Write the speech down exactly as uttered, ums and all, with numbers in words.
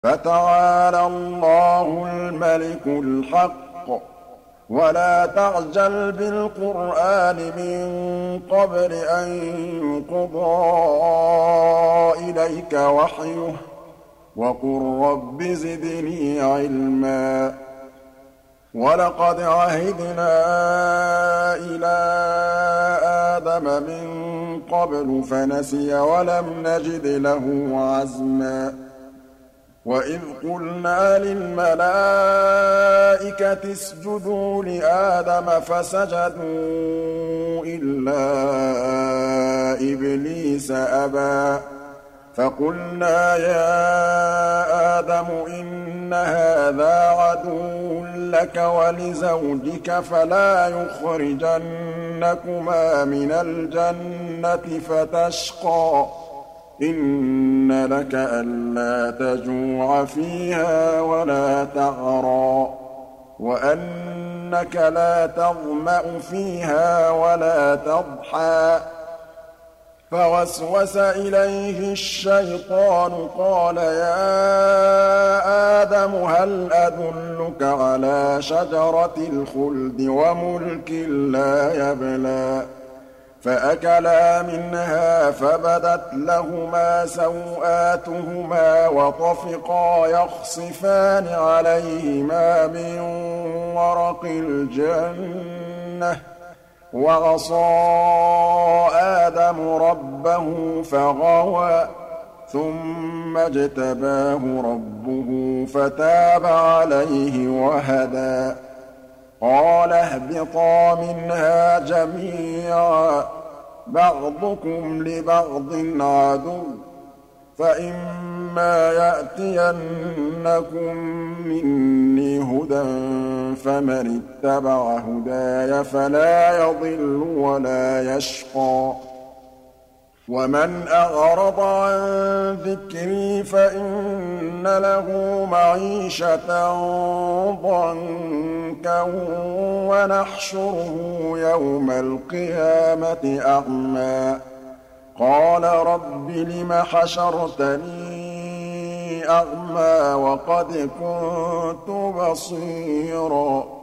فَتَعَالَى اللَّهُ الْمَلِكُ الْحَقُّ ۗ وَلَا تَعْجَلْ بِالْقُرْآنِ مِن قَبْلِ أَن يُقْضَىٰ إِلَيْكَ وَحْيُهُ ۖ وَقُل رَّبِّ زِدْنِي عِلْمًا. وَلَقَدْ عَهِدْنَا إِلَىٰ آدَمَ مِن قَبْلُ فَنَسِيَ وَلَمْ نَجِدْ لَهُ عَزْمًا وَإِذْ قُلْنَا لِلْمَلَائِكَةِ اسْجُدُوا لِآدَمَ فَسَجَدُوا إِلَّا إِبْلِيسَ أَبَىٰ فَقُلْنَا يَا آدَمُ إِنَّ هَٰذَا عَدُوٌّ لَّكَ وَلِزَوْجِكَ فَلَا يُخْرِجَنَّكُمَا مِنَ الْجَنَّةِ فَتَشْقَىٰ إِنَّ لَكَ أَلَّا تَجُوعَ فِيهَا وَلَا تَعْرَىٰ وَأَنَّكَ لَا تَظْمَأُ فِيهَا وَلَا تَضْحَىٰ فَوَسْوَسَ إِلَيْهِ الشَّيْطَانُ قَالَ يَا آدَمُ هَلْ أَدُلُّكَ عَلَىٰ شَجَرَةِ الْخُلْدِ وَمُلْكٍ لَّا يَبْلَىٰ فَأَكَلَا مِنْهَا فَبَدَتْ لَهُمَا سَوْآتُهُمَا وَطَفِقَا يَخْصِفَانِ عَلَيْهِمَا مِن وَرَقِ الْجَنَّةِ ۖ وَعَصَىٰ آدَمُ رَبَّهُ فَغَوَىٰ ثُمَّ اجْتَبَاهُ رَبُّهُ فَتَابَ عَلَيْهِ وَهَدَىٰ قَالَ اهْبِطَا مِنْهَا جَمِيعًا ۖ بَعْضُكُمْ لِبَعْضٍ عَدُوٌّ ۖ فَإِمَّا يَأْتِيَنَّكُم مِّنِّي هُدًى فَمَنِ اتَّبَعَ هُدَايَ فَلَا يَضِلُّ وَلَا يَشْقَىٰ وَمَنْ أَعْرَضَ عَن ذِكْرِي فَإِنَّ لَهُ مَعِيشَةً ضَنكًا وَنَحْشُرُهُ يَوْمَ الْقِيَامَةِ أَعْمَىٰ قَالَ رَبِّ لِمَ حَشَرْتَنِي أَعْمَىٰ وَقَدْ كُنتُ بَصِيرًا